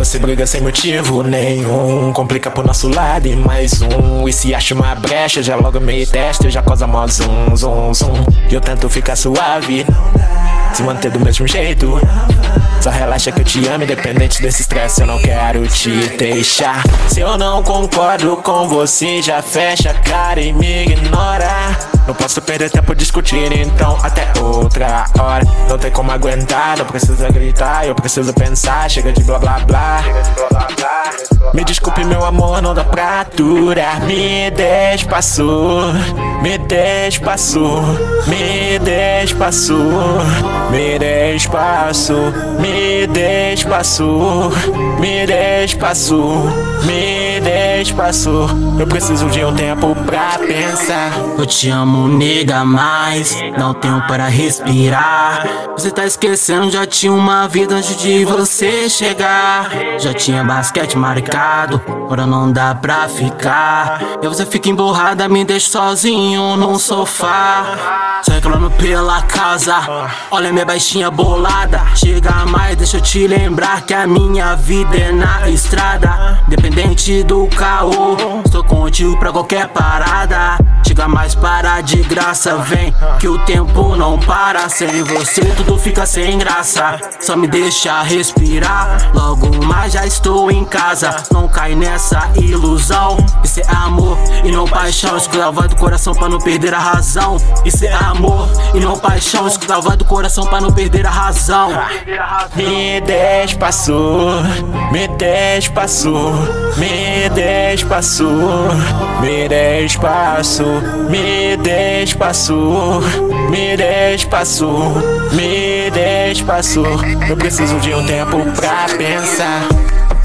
Você briga sem motivo nenhum, complica pro nosso lado e mais um. E se acha uma brecha, já logo me testa, já causa mó zum, zum, zum. E eu tento ficar suave, se manter do mesmo jeito. Só relaxa que eu te amo, independente desse estresse, eu não quero te deixar. Se eu não concordo com você, já fecha a cara e me ignora. Não posso perder tempo discutindo, então até outra hora. Não tem como aguentar, não precisa gritar, eu preciso pensar, chega de blá blá blá. Me desculpe meu amor, não dá pra aturar. Me deixa passou, me deixa passou, me deixa passou, me deixa passou, me deixa passou, me deixa passou, me deixa passou. Eu preciso de um tempo pra pensar. Eu te amo, nega, mas não tenho para respirar. Você tá esquecendo, já tinha uma vida antes de você chegar. Já tinha basquete marcado, agora não dá pra ficar. E você fica emburrada, me deixa sozinho no sofá. Só reclamo pela casa, olha minha baixinha bolada. Chega mais, deixa eu te lembrar que a minha vida é na estrada. Independente do caô, estou contigo pra qualquer parada. Chega mais, para de graça, vem que o tempo não para. Sem você tudo fica sem graça, só me deixa respirar. Logo mais já estou em casa, não cai nessa ilusão. Isso é amor e não paixão, escuta a voz do coração pra não perder a razão. Isso é amor e não paixão, escuta a voz do coração pra não perder a razão. Me deixa passou, me deixa passou, me deixa passou, me deixa passou, me deixa passou, me deixa passou, me deixa passou. Eu preciso de um tempo pra pensar.